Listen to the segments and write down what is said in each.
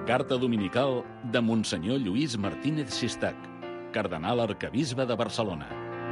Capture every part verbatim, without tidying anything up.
Carta dominical de Monsenyor Lluís Martínez Sistac, cardenal arquebisbe de Barcelona.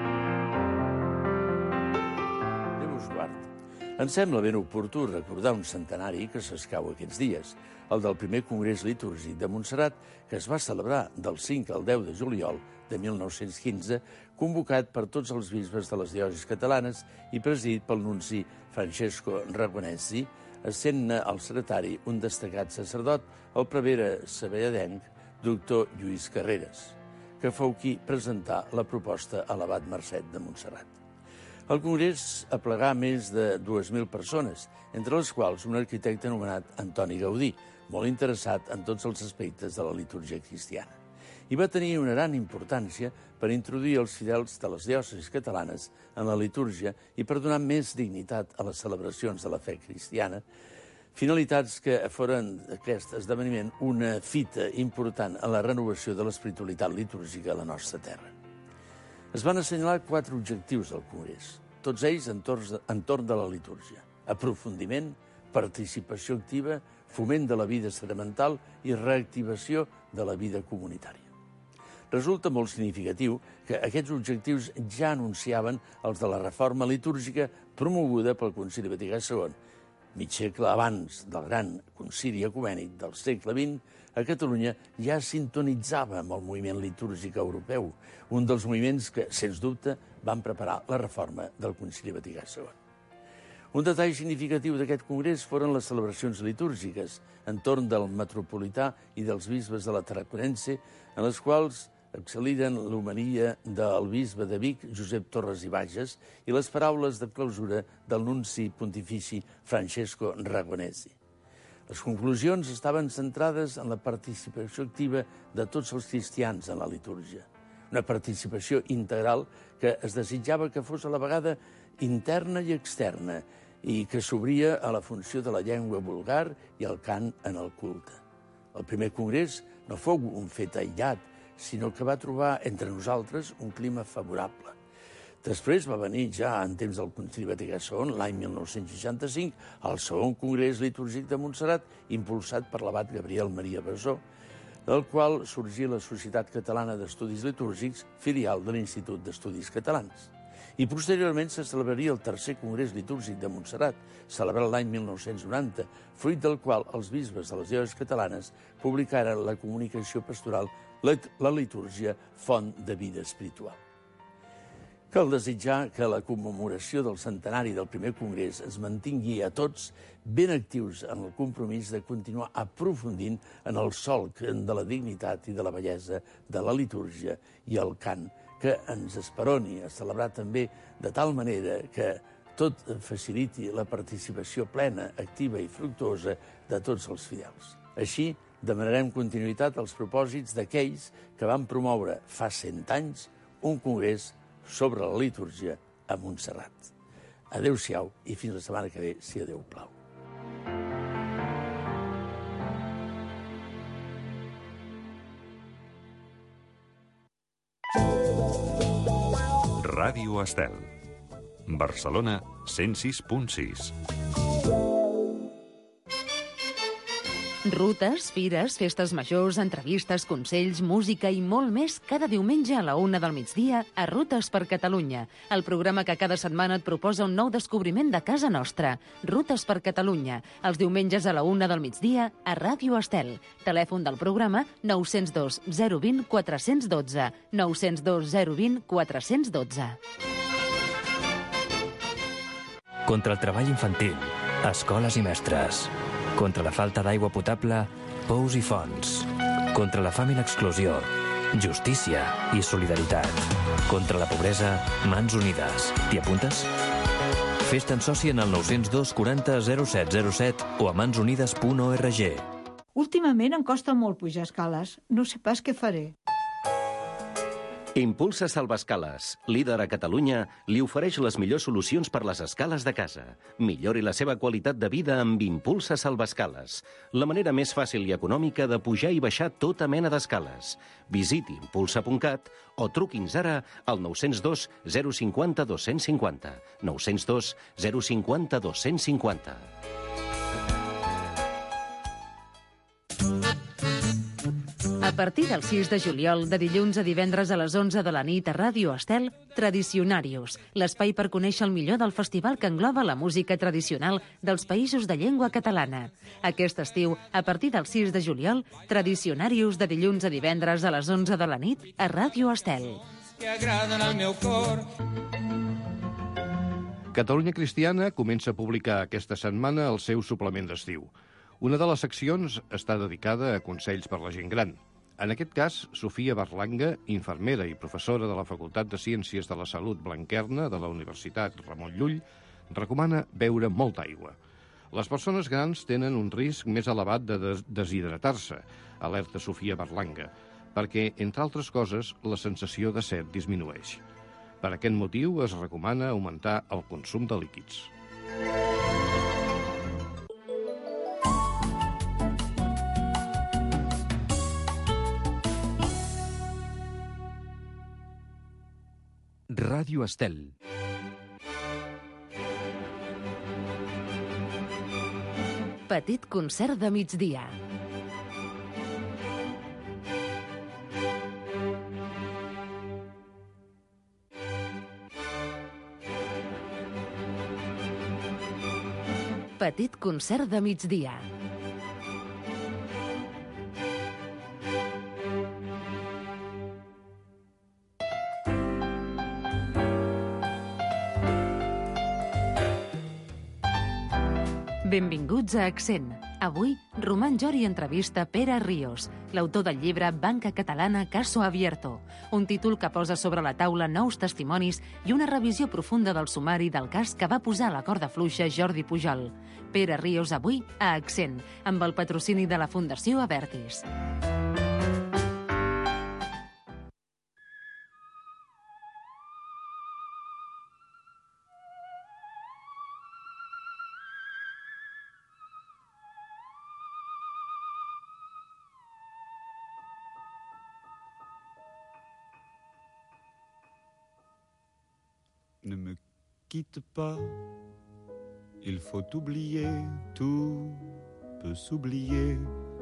Déu us guard. Em sembla ben oportú recordar un centenari que s'escau aquests dies, el del primer Congrés Litúrgic de Montserrat, que es va celebrar del cinc al deu de juliol de mil nou-cents quinze, convocat per tots els bisbes de les diòcesis catalanes i presidit pel nunci Francesco Raguenesi, essent-ne el secretari un destacat sacerdot, el prevere sabadellenc, doctor Lluís Carreras, que fou qui presentà la proposta a l'abat Marcet de Montserrat. El congrés aplegà més de dues mil persones, entre les quals un arquitecte anomenat Antoni Gaudí, molt interessat en tots els aspectes de la litúrgia cristiana. I va tenir una gran importància per introduir els fidels de les diòcesis catalanes en la litúrgia i per donar més dignitat a les celebracions de la fe cristiana, finalitats que foren aquest esdeveniment una fita important en la renovació de l'espiritualitat litúrgica a la nostra terra. Es van assenyalar quatre objectius del Congrés, tots ells entorn de la litúrgia: aprofundiment, participació activa, foment de la vida sacramental i reactivació de la vida comunitària. Resulta molt significatiu que aquests objectius ja anunciaven els de la reforma litúrgica promoguda pel Concili Vaticà segon. Mig segle abans del gran concili ecumènic del segle vint, a Catalunya ja sintonitzava amb el moviment litúrgic europeu, un dels moviments que, sens dubte, van preparar la reforma del Concili Vaticà segon. Un detall significatiu d'aquest congrés foren les celebracions litúrgiques entorn del metropolità i dels bisbes de la Tarraconense, en les quals excel·liren l'homelia del bisbe de Vic, Josep Torres i Bages, i les paraules de clausura del nunci pontifici Francesco Raguenesi. Les conclusions estaven centrades en la participació activa de tots els cristians en la litúrgia, una participació integral que es desitjava que fos a la vegada interna i externa i que s'obria a la funció de la llengua vulgar i el cant en el culte. El primer congrés no fou un fet aïllat, sinó que va trobar entre nosaltres un clima favorable. Després va venir ja en temps del Concili Vaticà segon, l'any mil nou-cents seixanta-cinc, el segon Congrés Litúrgic de Montserrat, impulsat per l'abat Gabriel Maria Besó, del qual sorgí la Societat Catalana d'Estudis Litúrgics, filial de l'Institut d'Estudis Catalans. I posteriorment se celebraria el tercer Congrés Litúrgic de Montserrat, celebrat l'any mil nou-cents noranta, fruit del qual els bisbes de les diòcesis catalanes publicaren la comunicació pastoral La litúrgia, font de vida espiritual. Cal desitjar que la commemoració del centenari del primer congrés es mantingui a tots ben actius en el compromís de continuar aprofundint en el solc de la dignitat i de la bellesa de la litúrgia i el cant, que ens esperoni a celebrar també de tal manera que tot faciliti la participació plena, activa i fructuosa de tots els fidels. Així, demanarem continuïtat als propòsits d'aquells que van promoure fa cent anys un congrés sobre la litúrgia a Montserrat. Adéu-siau i fins la setmana que ve, si a Déu plau. Ràdio Estel. Barcelona, cent sis punt sis. Rutes, fires, festes majors, entrevistes, consells, música i molt més cada diumenge a la una del migdia a Rutes per Catalunya, el programa que cada setmana et proposa un nou descobriment de casa nostra. Rutes per Catalunya, els diumenges a la una del migdia a Ràdio Estel. Telèfon del programa nou zero dos zero dos zero quatre un dos, nou zero dos zero dos zero quatre un dos. Contra el treball infantil, escoles i mestres. Contra la falta d'aigua potable, pous i fonts. Contra la fam i l'exclusió, justícia i solidaritat. Contra la pobresa, mans unides. T'hi apuntes? Fes-te'n soci en el nou zero dos quaranta zero set zero set o a mansunides punt org. Últimament em costa molt pujar escales. No sé pas què faré. Impulsa Salvaescales, líder a Catalunya, li ofereix les millors solucions per les escales de casa. Millori la seva qualitat de vida amb Impulsa Salvaescales, la manera més fàcil i econòmica de pujar i baixar tota mena d'escales. Visiti impulsa punt cat o truqui'ns ara al nou zero dos zero cinc zero dos cinc zero, nou zero dos zero cinc zero dos cinc zero. partir del sis de juliol, de dilluns a divendres a les onze de la nit a Ràdio Estel, Tradicionarius, l'espai per conèixer el millor del festival que engloba la música tradicional dels països de llengua catalana. Aquest estiu, a partir del sis de juliol, Tradicionarius de dilluns a divendres a les onze de la nit a Ràdio Estel. Que agraden al meu cor. Catalunya Cristiana comença a publicar aquesta setmana el seu suplement d'estiu. Una de les seccions està dedicada a consells per la gent gran. En aquest cas, Sofia Berlanga, infermera i professora de la Facultat de Ciències de la Salut Blanquerna de la Universitat Ramon Llull, recomana beure molta aigua. Les persones grans tenen un risc més elevat de des deshidratar-se, alerta Sofia Berlanga, perquè, entre altres coses, la sensació de set disminueix. Per aquest motiu es recomana augmentar el consum de líquids. Ràdio Estel. Petit concert de migdia. Petit concert de migdia. Benvinguts a Accent. Avui, Roman Jori entrevista Pere Ríos, l'autor del llibre Banca Catalana Caso Abierto, un títol que posa sobre la taula nous testimonis i una revisió profunda del sumari del cas que va posar a la corda fluixa Jordi Pujol. Pere Ríos avui a Accent, amb el patrocini de la Fundació Abertis. Ne me quitte pas, il faut oublier, tout peut s'oublier,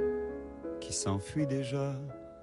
qui s'enfuit déjà,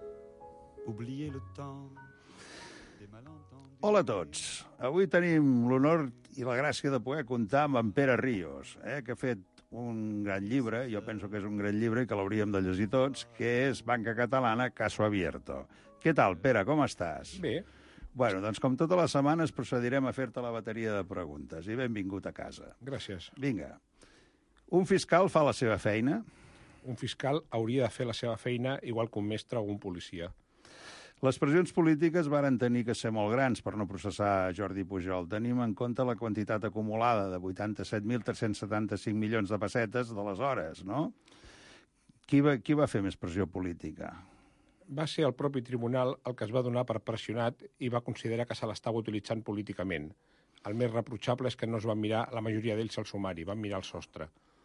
oublier le temps des malentendus. Hola a tots. Avui tenim l'honor i la gràcia de poder comptar amb en Pere Ríos, eh, que ha fet un gran llibre, jo penso que és un gran llibre i que l'hauríem de llegir tots, que és Banca Catalana Caso Abierto. Què tal, Pere, com estàs? Bé. Bueno, doncs com totes les setmanes procedirem a fer-te la bateria de preguntes i benvingut a casa. Gràcies. Vinga. Un fiscal fa la seva feina? Un fiscal hauria de fer la seva feina igual que un mestre o un policia. Les pressions polítiques varen tenir que ser molt grans per no processar Jordi Pujol. Tenim en compte la quantitat acumulada de vuitanta-set mil tres-cents setanta-cinc milions de pessetes d'aleshores, no? Qui va, qui va fer més pressió política? Va ser el propi tribunal el que es va donar per pressionat i va considerar que se l'estava utilitzant políticament. El més reprotxable és que no es van mirar, la majoria d'ells, al sumari, van mirar el sostre.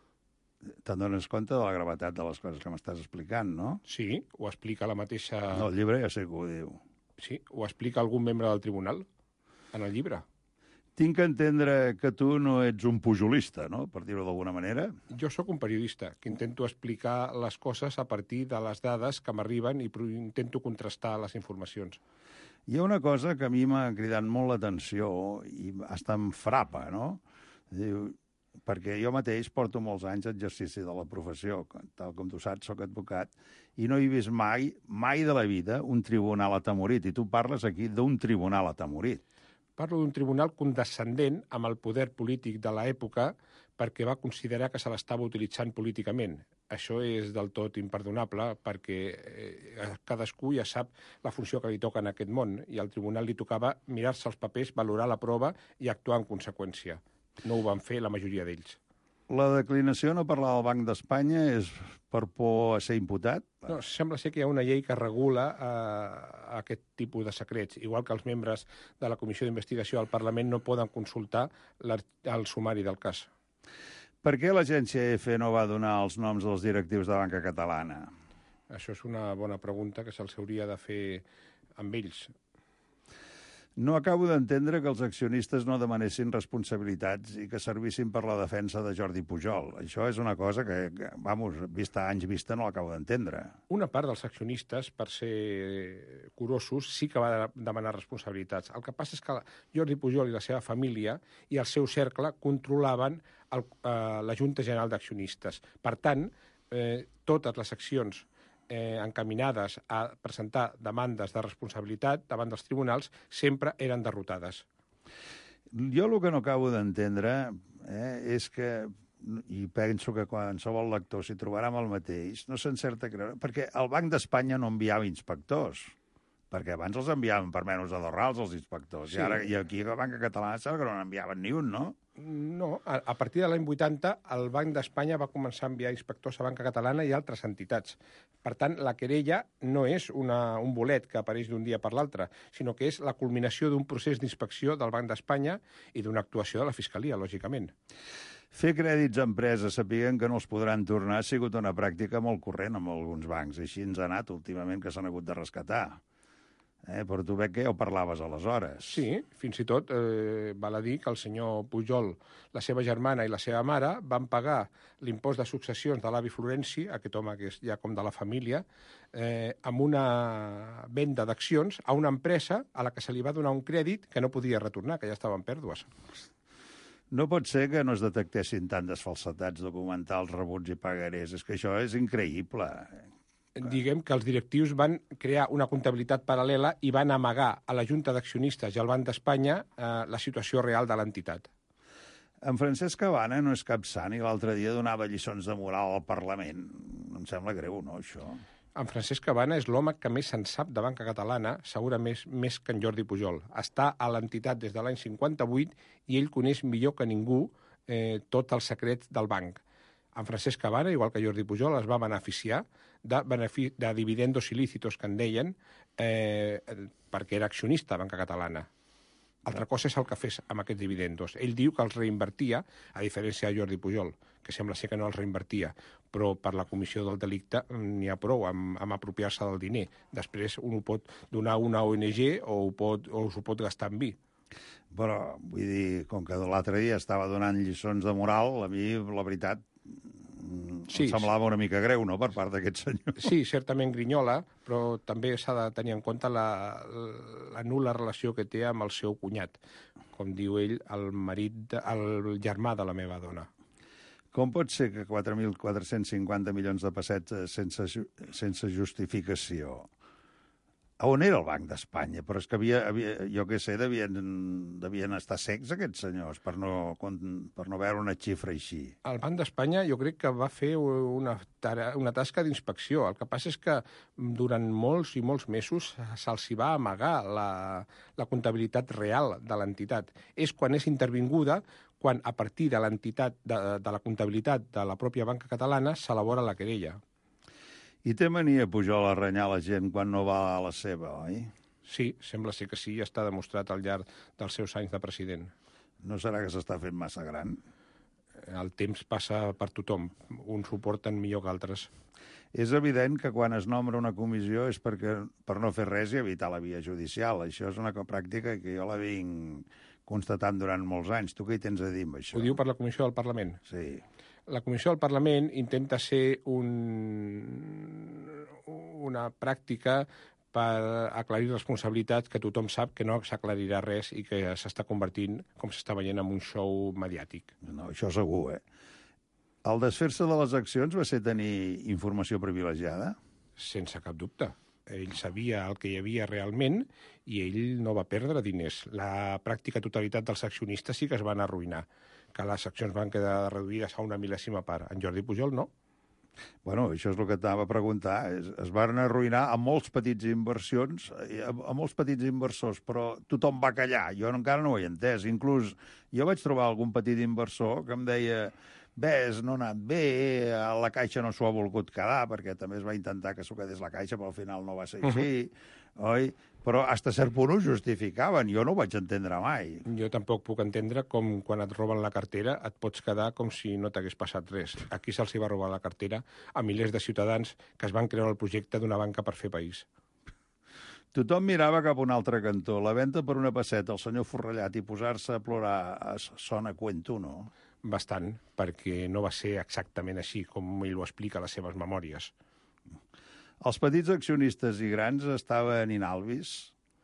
Te'n dones compte de la gravetat de les coses que m'estàs explicant, no? Sí, ho explica la mateixa... No, el llibre ja sé que ho diu. Sí, ho explica algun membre del tribunal, en el llibre. Tinc que entendre que tu no ets un pujolista, no?, per dir-ho d'alguna manera. Jo sóc un periodista que intento explicar les coses a partir de les dades que m'arriben i intento contrastar les informacions. Hi ha una cosa que a mi m'ha cridat molt l'atenció i hasta em frapa, no? Diu, perquè jo mateix porto molts anys d'exercici de la professió, tal com tu saps, soc advocat, i no he vist mai, mai de la vida, un tribunal atemorit. I tu parles aquí d'un tribunal atemorit. Parlo d'un tribunal condescendent amb el poder polític de l'època perquè va considerar que se l'estava utilitzant políticament. Això és del tot imperdonable perquè eh, cadascú ja sap la funció que li toca en aquest món i al tribunal li tocava mirar-se els papers, valorar la prova i actuar en conseqüència. No ho van fer la majoria d'ells. La declinació no parlar del Banc d'Espanya és per por a ser imputat? No, sembla ser que hi ha una llei que regula eh, aquest tipus de secrets, igual que els membres de la Comissió d'Investigació al Parlament no poden consultar el sumari del cas. Per què l'agència E F no va donar els noms dels directius de Banca Catalana? Això és una bona pregunta que se'ls hauria de fer amb ells. No acabo d'entendre que els accionistes no demanessin responsabilitats i que servissin per la defensa de Jordi Pujol. Això és una cosa que, que vamos, vista anys vista, no l'acabo d'entendre. Una part dels accionistes, per ser curosos, sí que va demanar responsabilitats. El que passa és que Jordi Pujol i la seva família i el seu cercle controlaven el, eh, la Junta General d'Accionistes. Per tant, eh, totes les accions Eh, encaminades a presentar demandes de responsabilitat davant dels tribunals sempre eren derrotades. Jo el que no acabo d'entendre eh, és que, i penso que qualsevol lector s'hi trobarà amb el mateix, no s'encerta a creure, perquè el Banc d'Espanya no enviava inspectors, perquè abans els enviaven per menys de dos rals els inspectors, sí. I, ara, i aquí a la Banca Catalana sembla que no n'enviaven ni un, no? No, a, a partir de l'any vuitanta el Banc d'Espanya va començar a enviar inspectors a Banca Catalana i altres entitats. Per tant, la querella no és una, un bolet que apareix d'un dia per l'altre, sinó que és la culminació d'un procés d'inspecció del Banc d'Espanya i d'una actuació de la Fiscalia, lògicament. Fer crèdits a empreses sapiguen que no els podran tornar ha sigut una pràctica molt corrent amb alguns bancs. Així ens ha anat últimament que s'han hagut de rescatar. Eh, però tu veig que ja ho parlaves aleshores. Sí, fins i tot eh, val a dir que el senyor Pujol, la seva germana i la seva mare van pagar l'impost de successions de l'avi Florenci, aquest home que és ja com de la família, eh, amb una venda d'accions a una empresa a la que se li va donar un crèdit que no podia retornar, que ja estava en pèrdues. No pot ser que no es detectessin tantes falsetats documentals, rebuts i pagarés. És que això és increïble. Diguem que els directius van crear una comptabilitat paral·lela i van amagar a la Junta d'Accionistes i al Banc d'Espanya eh, la situació real de l'entitat. En Francesc Cabana no és cap sant i l'altre dia donava lliçons de moral al Parlament. Em sembla greu, no, això? En Francesc Cabana és l'home que més se'n sap de Banca Catalana, segurament més, més que en Jordi Pujol. Està a l'entitat des de l'any cinquanta-vuit i ell coneix millor que ningú eh, tot el secret del banc. En Francesc Cabana, igual que Jordi Pujol, es va beneficiar de, benefic de dividendos il·lícitos, que en deien, eh, perquè era accionista de Banca Catalana. Altra cosa és el que fes amb aquests dividendos. Ell diu que els reinvertia, a diferència de Jordi Pujol, que sembla ser que no els reinvertia, però per la comissió del delicte n'hi ha prou amb, amb apropiar-se del diner. Després un ho pot donar a una O N G o, ho pot, o s'ho pot gastar en vi. Però, vull dir, com que l'altre dia estava donant lliçons de moral, a mi, la veritat, sí, em semblava una mica greu, no?, per part d'aquest senyor. Sí, certament grinyola, però també s'ha de tenir en compte la, la nul·la relació que té amb el seu cunyat, com diu ell, el marit, el germà de la meva dona. Com pot ser que quatre mil quatre-cents cinquanta milions de pessetes sense, sense justificació? A on era el Banc d'Espanya? Però és que havia, havia, jo què sé, devien, devien estar secs aquests senyors per no, per no veure una xifra així. El Banc d'Espanya jo crec que va fer una, una tasca d'inspecció. El que passa és que durant molts i molts mesos se'ls va amagar la, la comptabilitat real de l'entitat. És quan és intervinguda, quan a partir de l'entitat, de, de la comptabilitat de la pròpia Banca Catalana s'elabora la querella. I té mania Pujol a renyar la gent quan no va a la seva, oi? Sí, sembla ser que sí, ja està demostrat al llarg dels seus anys de president. No serà que s'està fent massa gran? El temps passa per tothom. Uns ho porten millor que altres. És evident que quan es nombra una comissió és perquè, per no fer res i evitar la via judicial. Això és una pràctica que jo la vinc constatant durant molts anys. Tu què hi tens a dir amb això? Ho diu per la Comissió del Parlament? Sí. La Comissió del Parlament intenta ser un, una pràctica per aclarir responsabilitats que tothom sap que no s'aclarirà res i que s'està convertint, com s'està veient, en un show mediàtic. No, això segur, eh? El desfer-se de les accions va ser tenir informació privilegiada? Sense cap dubte. Ell sabia el que hi havia realment i ell no va perdre diners. La pràctica totalitat dels accionistes sí que es van arruïnar, que les accions van quedar reduïdes a una mil·lèsima part. En Jordi Pujol no. Bueno, això és el que t'anava a preguntar. Es, es van arruïnar a molts petits inversions, a, a molts petits inversors, però tothom va callar. Jo encara no ho he entès. Inclús jo vaig trobar algun petit inversor que em deia ves, no ha anat bé, la Caixa no s'ho ha volgut quedar, perquè també es va intentar que s'ho quedés la Caixa, però al final no va ser així, uh-huh. oi? Però fins a cert punt ho justificaven, jo no ho vaig entendre mai. Jo tampoc puc entendre com quan et roben la cartera et pots quedar com si no t'hagués passat res. Aquí se'ls va robar la cartera a milers de ciutadans que es van creure el projecte d'una banca per fer país. Tothom mirava cap a un altre cantó. La venda per una passeta, el senyor Forrellat, i posar-se a plorar sona a cuento, no? Bastant, perquè no va ser exactament així com ell ho explica a les seves memòries. Els petits accionistes i grans estaven inalvis?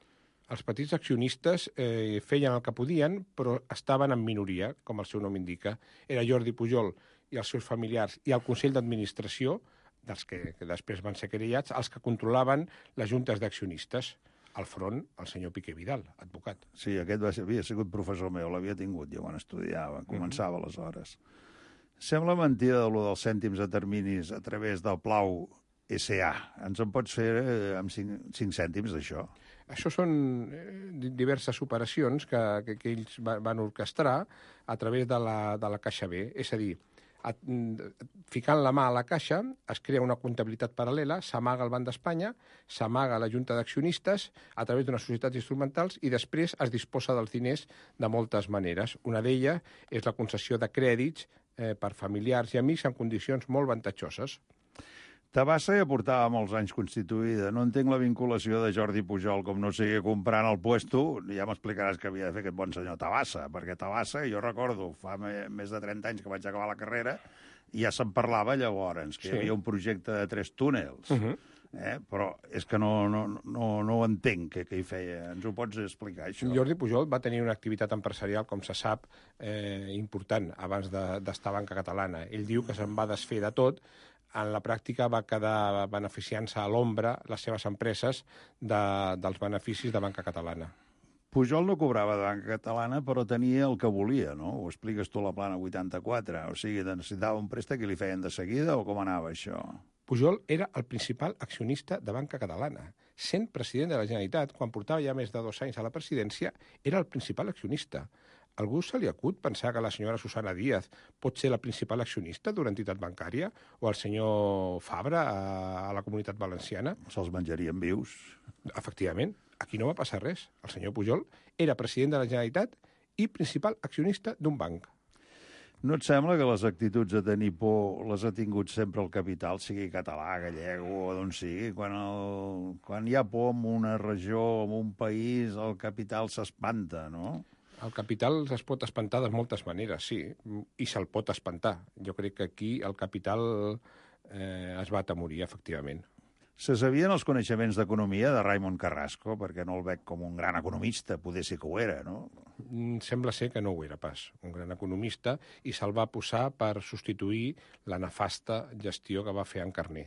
Els petits accionistes eh, feien el que podien, però estaven en minoria, com el seu nom indica. Era Jordi Pujol i els seus familiars i el Consell d'Administració, dels que, que després van ser querellats, els que controlaven les juntes d'accionistes. Al front, el senyor Piqué Vidal, advocat. Sí, aquest va ser, havia sigut professor meu, l'havia tingut jo quan estudiava, començava Mm-hmm. aleshores. Sembla mentida de lo dels cèntims a terminis a través del Plau S A. Ens en pots fer eh, amb cinc, cinc cèntims, d'això? Això són eh, diverses operacions que, que, que ells va, van orquestrar a través de la, de la Caixa B. És a dir, a, ficant la mà a la caixa, es crea una comptabilitat paral·lela, s'amaga el Banc d'Espanya, s'amaga la Junta d'Accionistes a través d'unes societats instrumentals i després es disposa dels diners de moltes maneres. Una d'elles és la concessió de crèdits eh, per familiars i amics en condicions molt avantatjoses. Tabassa ja portava molts anys constituïda. No entenc la vinculació de Jordi Pujol, com no sigui comprant el puesto, ja m'explicaràs que havia de fer aquest bon senyor Tabassa, perquè Tabassa, jo recordo, fa més de trenta anys que vaig acabar la carrera, i ja se'n parlava llavors, que sí. Hi havia un projecte de tres túnels. Uh-huh. eh? Però és que no, no, no, no ho entenc què, què hi feia. Ens ho pots explicar, això? Jordi Pujol va tenir una activitat empresarial, com se sap, eh, important abans de, d'estar a Banca Catalana. Ell diu que se'n va desfer de tot. En la pràctica va quedar beneficiant-se a l'ombra les seves empreses de, dels beneficis de Banca Catalana. Pujol no cobrava de Banca Catalana, però tenia el que volia, no? Ho expliques tu a la plana vuitanta-quatre. O sigui, necessitava un préstec i li feien de seguida, o com anava això? Pujol era el principal accionista de Banca Catalana. Sent president de la Generalitat, quan portava ja més de dos anys a la presidència, era el principal accionista. Algú se li acut pensar que la senyora Susana Díaz pot ser la principal accionista d'una entitat bancària? O el senyor Fabra a, a la Comunitat Valenciana? Se'ls menjarien vius. Efectivament. Aquí no va passar res. El senyor Pujol era president de la Generalitat i principal accionista d'un banc. No et sembla que les actituds de tenir por les ha tingut sempre el capital, sigui català, gallego o d'on sigui? Quan, el, quan hi ha por en una regió, en un país, el capital s'espanta, no? El capital es pot espantar de moltes maneres, sí, i se'l pot espantar. Jo crec que aquí el capital eh, es va atemorir, efectivament. Se sabien els coneixements d'economia de Raimon Carrasco, perquè no el veig com un gran economista, poder ser que ho era, no? Sembla ser que no ho era pas, un gran economista, i se'l va posar per substituir la nefasta gestió que va fer en Carner.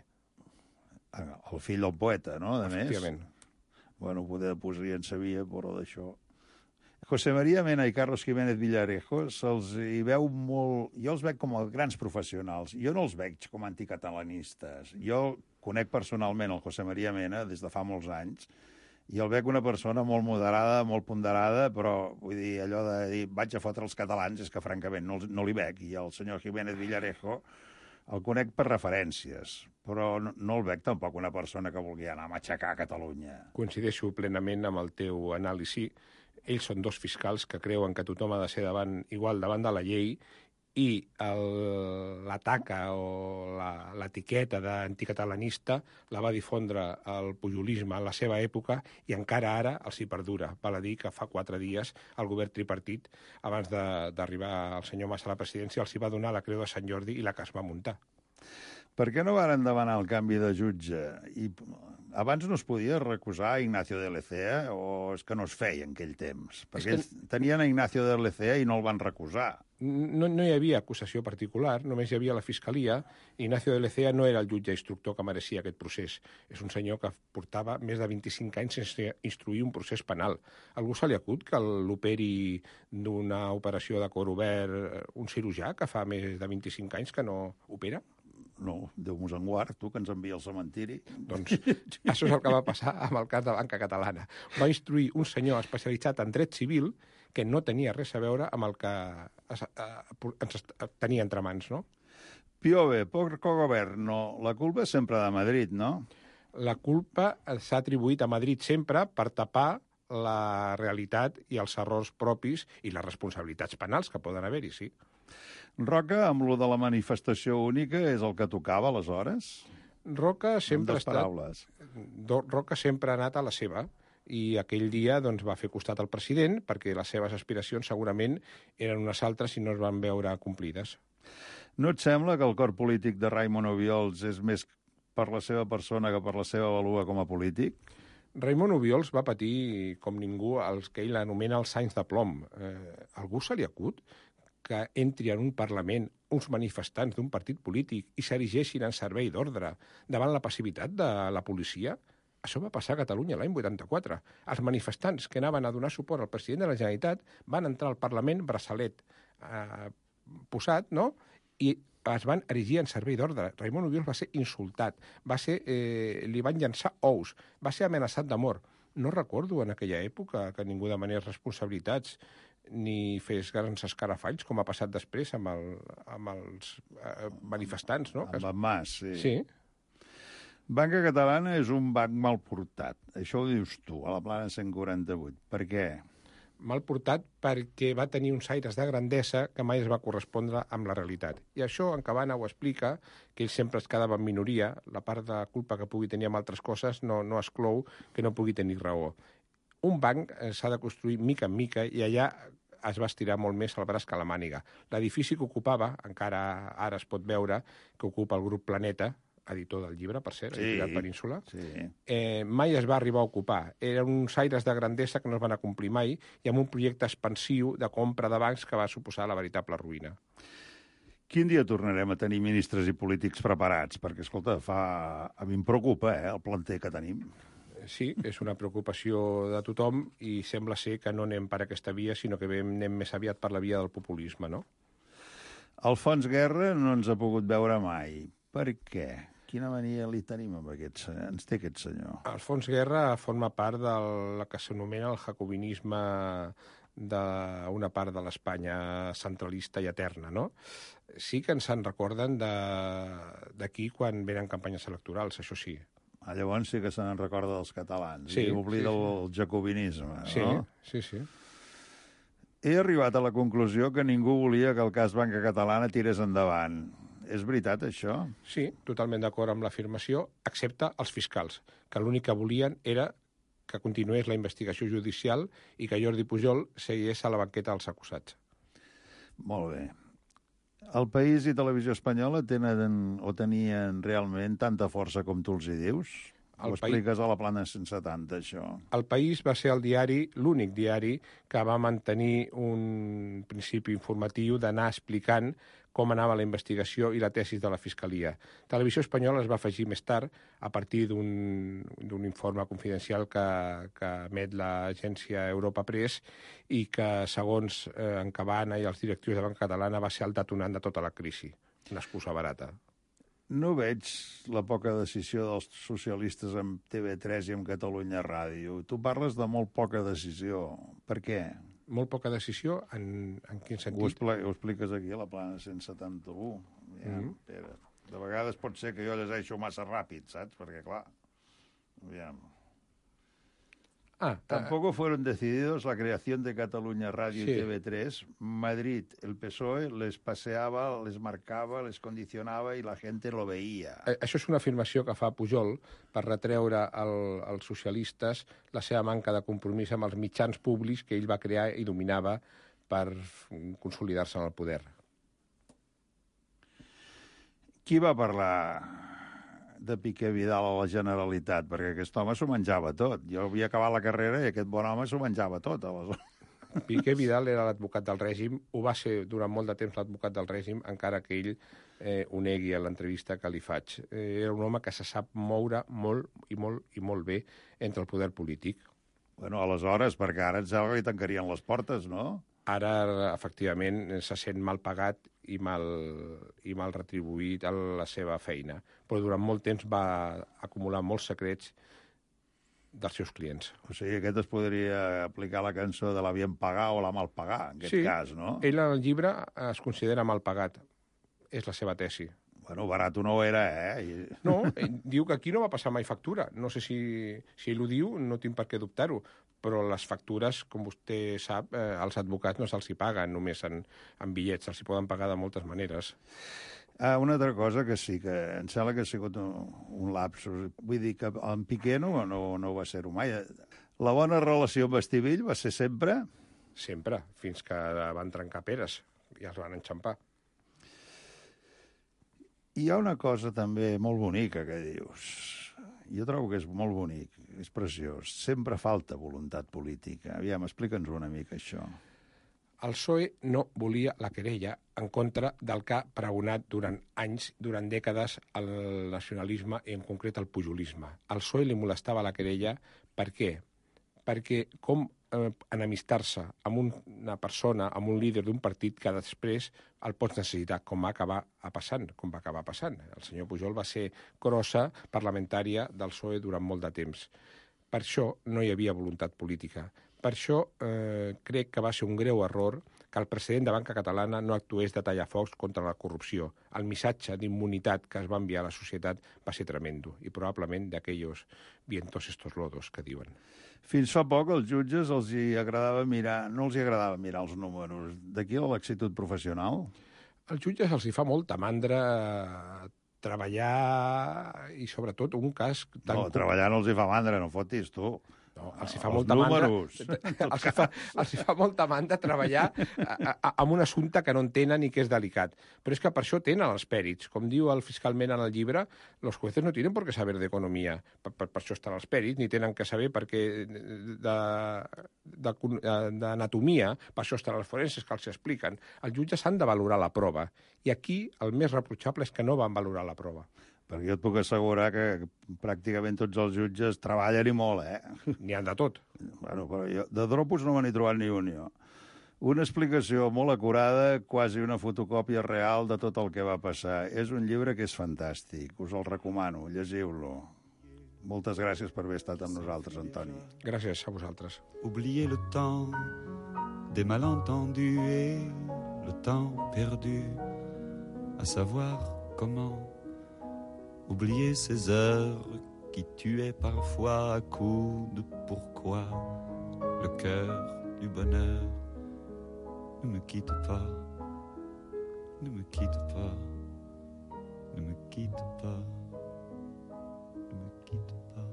El fill del poeta, no?, de més. Efectivament. Bueno, poder de poesia en sabia, però d'això... José María Mena i Carlos Jiménez Villarejo se'ls hi veu molt... Jo els veig com a grans professionals. Jo no els veig com a anticatalanistes. Jo conec personalment el José María Mena des de fa molts anys i el veig una persona molt moderada, molt ponderada, però vull dir, allò de dir vaig a fotre els catalans és que francament no, no li veig. I el senyor Jiménez Villarejo el conec per referències, però no, no el veig tampoc una persona que vulgui anar a matxacar a Catalunya. Coincideixo plenament amb el teu anàlisi. Ells són dos fiscals que creuen que tothom ha de ser davant, igual davant de la llei i l'ataca o l'etiqueta d'anticatalanista la va difondre el pujolisme en la seva època i encara ara els hi perdura. Val a dir que fa quatre dies el govern tripartit, abans d'arribar al senyor Mas a la presidència, els hi va donar la Creu de Sant Jordi i la que es va muntar. Per què no varen demanar el canvi de jutge? I abans no es podia recusar Ignacio de Lecea o és que no es feia en aquell temps? Perquè que... ells tenien a Ignacio de Lecea i no el van recusar. No, no hi havia acusació particular, només hi havia la Fiscalia. Ignacio de Lecea no era el jutge instructor que mereixia aquest procés. És un senyor que portava més de vint-i-cinc anys sense instruir un procés penal. Algú se li acut que l'operi d'una operació de cor obert un cirurgià que fa més de vint-i-cinc anys que no opera? No, Déu-nos en guard, tu que ens envia al cementiri. Doncs això és el que va passar amb el cas de Banca Catalana. Va instruir un senyor especialitzat en dret civil que no tenia res a veure amb el que es, eh, ens tenia entre mans, no? Piove, poco governo, la culpa és sempre de Madrid, no? La culpa s'ha atribuït a Madrid sempre per tapar la realitat i els errors propis i les responsabilitats penals que poden haver-hi, sí. Roca, amb lo de la manifestació única, és el que tocava aleshores? Roca sempre ha estat... Roca sempre ha anat a la seva. i aquell dia doncs, va fer costat al president perquè les seves aspiracions segurament eren unes altres i no es van veure complides. No et sembla que el cor polític de Raimon Obiols és més per la seva persona que per la seva vàlua com a polític? Raimon Obiols va patir, com ningú, els que ell anomena els anys de plom. Eh, algú se li acut que entri en un Parlament uns manifestants d'un partit polític i s'erigeixin en servei d'ordre davant la passivitat de la policia? Això va passar a Catalunya l'any vuitanta-quatre. Els manifestants que anaven a donar suport al president de la Generalitat van entrar al Parlament braçalet eh, posat, no?, i es van erigir en servei d'ordre. Raimon Obiols va ser insultat, va ser, eh, li van llançar ous, va ser amenaçat de mort. No recordo en aquella època que ningú demanés responsabilitats ni fes grans escarafalls, com ha passat després amb, el, amb els eh, manifestants, no? Amb en Mas, sí. Sí. Banca Catalana és un banc mal portat. Això ho dius tu, a la plana cent quaranta-vuit. Per què? Mal portat perquè va tenir uns aires de grandesa que mai es va correspondre amb la realitat. I això en Cabana ho explica, que ell sempre es quedava en minoria, la part de culpa que pugui tenir amb altres coses no, no exclou que no pugui tenir raó. Un banc s'ha de construir mica en mica i allà es va estirar molt més el braç que la màniga. L'edifici que ocupava, encara ara es pot veure, que ocupa el grup Planeta, editor del llibre, per cert, sí, editorial Península, sí. eh, mai es va arribar a ocupar. Eren uns aires de grandesa que no es van acomplir mai i amb un projecte expansiu de compra de bancs que va suposar la veritable ruïna. Quin dia tornarem a tenir ministres i polítics preparats? Perquè, escolta, fa... a mi em preocupa, eh, el planter que tenim. Sí, és una preocupació de tothom i sembla ser que no anem per aquesta via, sinó que anem més aviat per la via del populisme, no? Alfons Guerra no ens ha pogut veure mai. Per què? Quina mania li tenim amb aquest senyor? Ens té aquest senyor. Alfons Guerra forma part del que s'anomena el jacobinisme d'una part de l'Espanya centralista i eterna, no? Sí que ens en recorden d'aquí quan venen campanyes electorals, això sí. Ah, llavors sí que se n'en recorda dels catalans. Sí, I oblida sí, sí. el jacobinisme, sí, no? Sí, sí. He arribat a la conclusió que ningú volia que el cas Banca Catalana tirés endavant. És veritat, això? Sí, totalment d'acord amb l'afirmació, excepte els fiscals, que l'únic que volien era que continués la investigació judicial i que Jordi Pujol seguís a la banqueta dels acusats. Molt bé. El País i Televisió Espanyola tenen o tenien realment tanta força com tu els hi dius? Ho expliques a la plana cent setanta, això. El País va ser el diari, l'únic diari, que va mantenir un principi informatiu d'anar explicant com anava la investigació i la tesis de la Fiscalia. Televisió Espanyola es va afegir més tard a partir d'un informe confidencial que, que emet l'agència Europa Press i que, segons eh, en Cabana i els directius de Banca Catalana, va ser el detonant de tota la crisi. Una excusa barata. No veig la poca decisió dels socialistes amb T V tres i amb Catalunya Ràdio. Tu parles de molt poca decisió. Per què? Molt poca decisió? En, en quin sentit? Ho, expli ho expliques aquí a la plana cent setanta-u. Ja, mm -hmm. Pere. De vegades pot ser que jo llegeixo massa ràpid, saps? Perquè, clar, aviam... Ah, Tampoco fueron decididos la creación de Catalunya Ràdio sí. i T V tres. Madrid, el P S O E les paseaba, les marcava, les condicionava i la gente lo veía. Això és una afirmació que fa Pujol per retreure al, als socialistes la seva manca de compromís amb els mitjans públics que ell va crear i dominava per consolidar-se en el poder. Qui va parlar de Piqué Vidal a la Generalitat? Perquè aquest home s'ho menjava tot. Jo havia acabat la carrera i aquest bon home s'ho menjava tot. Aleshores. Piqué Vidal era l'advocat del règim, ho va ser durant molt de temps l'advocat del règim, encara que ell eh, ho negui a l'entrevista que li faig. Eh, era un home que se sap moure molt i molt i molt bé entre el poder polític. Bueno, aleshores, perquè ara ens li tancarien les portes, no? Ara, efectivament, se sent mal pagat i mal, i mal retribuït a la seva feina. Però durant molt temps va acumular molts secrets dels seus clients. O sigui, aquest es podria aplicar la cançó de la bien pagar o la mal pagar, en aquest sí, cas, no? Ell en el llibre es considera mal pagat. És la seva tesi. Bueno, barat no ho era, eh? I... No, ell diu que aquí no va passar mai factura. No sé si, si ell ho diu, no tinc per què dubtar-ho. Però les factures, com vostè sap, eh, als advocats no se'ls hi paguen només en, en bitllets, se'ls hi poden pagar de moltes maneres. Ah, una altra cosa que sí, que em sembla que ha sigut un, un lapsus. Vull dir que en Piqué no, no, no va ser-ho mai. La bona relació amb Estivill va ser sempre? Sempre, fins que van trencar peres i els van enxampar. Hi ha una cosa també molt bonica que dius. Jo trobo que és molt bonic, és preciós. Sempre falta voluntat política. Aviam, explica'ns una mica això. El P S O E no volia la querella en contra del que ha pregonat durant anys, durant dècades, el nacionalisme i en concret el pujolisme. Al P S O E li molestava la querella. Per què? Perquè com eh, enemistar-se amb una persona, amb un líder d'un partit que després el pots necessitar, com va acabar passant, com va acabar passant. El senyor Pujol va ser crossa parlamentària del P S O E durant molt de temps. Per això no hi havia voluntat política. Per això eh, crec que va ser un greu error que el president de Banca Catalana no actués de tallafocs contra la corrupció. El missatge d'immunitat que es va enviar a la societat va ser tremendo i probablement d'aquells vientos estos lodos que diuen. Fins fa poc als jutges els hi agradava mirar, no els hi agradava mirar els números. D'aquí la laxitud professional? Als jutges els hi fa molta mandra treballar i sobretot un cas... Tan No, treballar no els hi fa mandra, no fotis tu. No, els hi fa molta mandra, els hi fa, els hi fa molta mandra treballar a, a, amb un assumpte que no entenen i que és delicat. Però és que per això tenen els pèrits. Com diu el fiscalment en el llibre, los jueces no tienen por qué saber d'economia. Per, per, per això estan els pèrits, ni tenen que saber perquè d'anatomia, per això estan els forenses que els expliquen. Els jutges han de valorar la prova. I aquí el més reprotxable és que no van valorar la prova. Perquè jo et puc assegurar que pràcticament tots els jutges treballen i molt, eh? N'hi han de tot. Bueno, però jo, de dropos no me n'he trobat ni un, jo. Una explicació molt acurada, quasi una fotocòpia real de tot el que va passar. És un llibre que és fantàstic, us el recomano, llegiu-lo. Moltes gràcies per haver estat amb nosaltres, Antoni. Gràcies a vosaltres. Oublier le temps des malentendus et le temps perdu, à savoir comment oublier ces heures qui tuaient parfois à coups de pourquoi le cœur du bonheur ne me quitte pas, ne me quitte pas, ne me quitte pas, ne me quitte pas.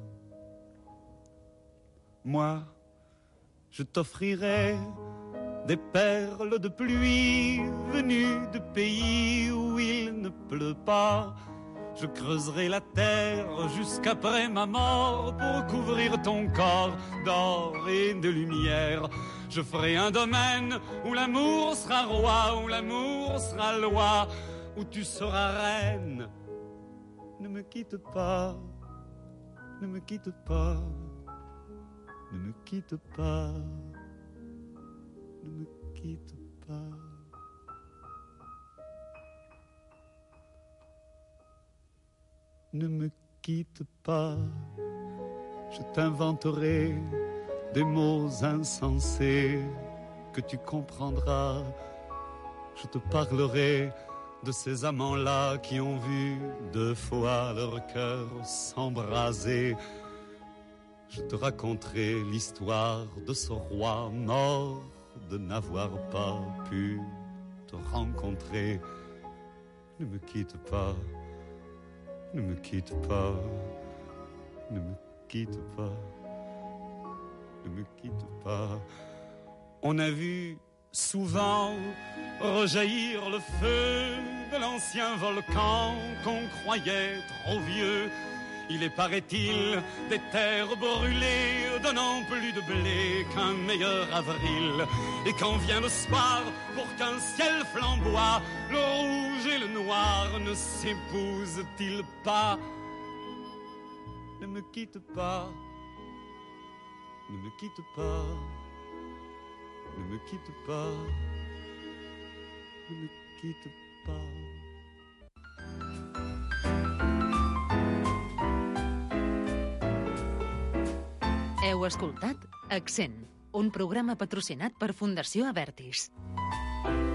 Moi, je t'offrirai des perles de pluie venues de pays où il ne pleut pas. Je creuserai la terre jusqu'après ma mort pour couvrir ton corps d'or et de lumière. Je ferai un domaine où l'amour sera roi, où l'amour sera loi, où tu seras reine. Ne me quitte pas, ne me quitte pas, ne me quitte pas, ne me quitte pas. Ne me quitte pas, je t'inventerai des mots insensés que tu comprendras. Je te parlerai de ces amants-là qui ont vu deux fois leur cœur s'embraser. Je te raconterai l'histoire de ce roi mort de n'avoir pas pu te rencontrer. Ne me quitte pas. Ne me quitte pas, ne me quitte pas, ne me quitte pas. On a vu souvent rejaillir le feu de l'ancien volcan qu'on croyait trop vieux. Il est, paraît-il, des terres brûlées, donnant plus de blé qu'un meilleur avril. Et quand vient le soir, pour qu'un ciel flamboie, le rouge et le noir ne s'épousent-ils pas? Ne me quitte pas, ne me quitte pas, ne me quitte pas, ne me quitte pas. Heu escoltat Accent, un programa patrocinat per Fundació Avertis.